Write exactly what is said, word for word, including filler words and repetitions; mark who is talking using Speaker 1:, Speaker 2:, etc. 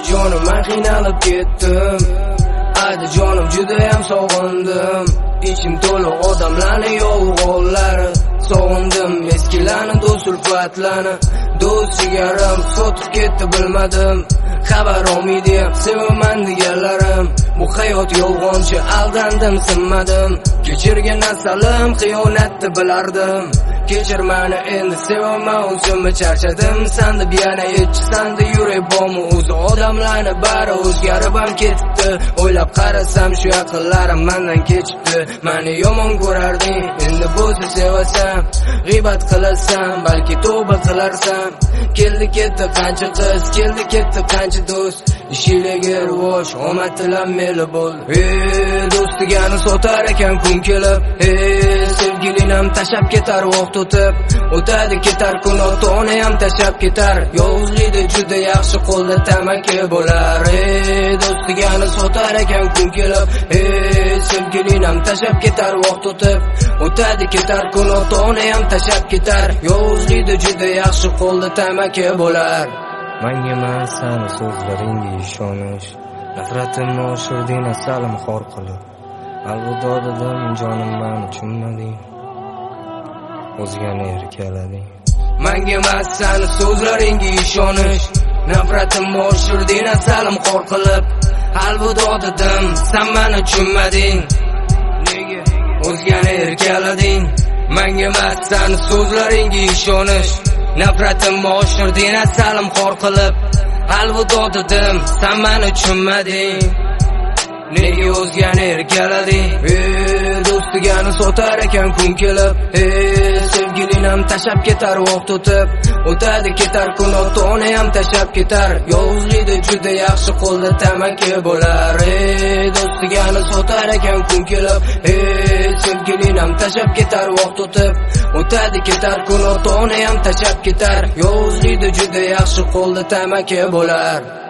Speaker 1: jonim men qiynalib ketdim. Ayda jonim juda ham sog'indim. İçim to'liq odamlarni yolg'onlari. Sog'indim eskilarni do'st ulfatlarni. Do'st jigarim sotib ketdi bilmadim. Xabar olmaydi sevaman deganlarim. Bu hayot yolg'onchi, aldandim sinmadim. Kechirgan narsalim xiyonatni bilardim. Kechir meni endi sevaman o'zimni charchadim. Sanda yana etchi sanda yurak bormi o'zi odamlarni bari o'zgarib ham ketibdi. O'ylab qarasam shu yaqinlarim mendan kechibdi. Meni yomon ko'rarding, endi bo'lsa sevasam, g'iybat qilasan, balki tavba qilarsan. Keldi ketdi qancha qiz, keldi ketdi qancha do'st. Ishiga rivoj, omad tilam meli bo'l. Ey do'st degani sotar ekan kun kelib. Ey sevgilinam tashab ketar vaqt o'tib. O'tadi ketar kun ota-ona ham tashab ketar. Yolg'izlikda juda yaxshi qo'lda tamaki bo'lar. Ey do'st degani sotar ekan kun kelib. Ey sevgilinam tashab ketar vaqt o'tib. O'tadi ketar kun ota-ona ham tashab ketar. Yolg'izlikda juda yaxshi qo'lda tamaki bo'lar. Menga emas sani so'zlaringga ishonish. Nafratimni oshirding asalim xor qilib. Alvido dedim jonim meni tushunmading. O'zgani erkalading. Menga emas sani so'zlaringga ishonish. Nafratimni oshirding asalim xor qilib. Alvido dedim sen meni tushunmading. Nega o'zgani erkalading? Menga emas sani so'zlaringga ishonish. Nafratimni oshirding asalim xor qilib. Alvido dedim sen meni tushunmading. Nega o'zgani erkalading? Ey do'st degani sotar ekan kun kelib. Ey sevgilinam tashab ketar vaqt o'tib. O'tadi ketar kun ota-ona ham tashab ketar. Yolg'izlikda juda yaxshi qo'lda tamaki bo'lar. Ey do'st degani sotar ekan kun kelib. Ey sevgilinam tashab ketar vaqt o'tib. O'tadi ketar kun ota-ona ham tashab ketar. Yolg'izlikda juda yaxshi qo'lda tamaki bo'lar.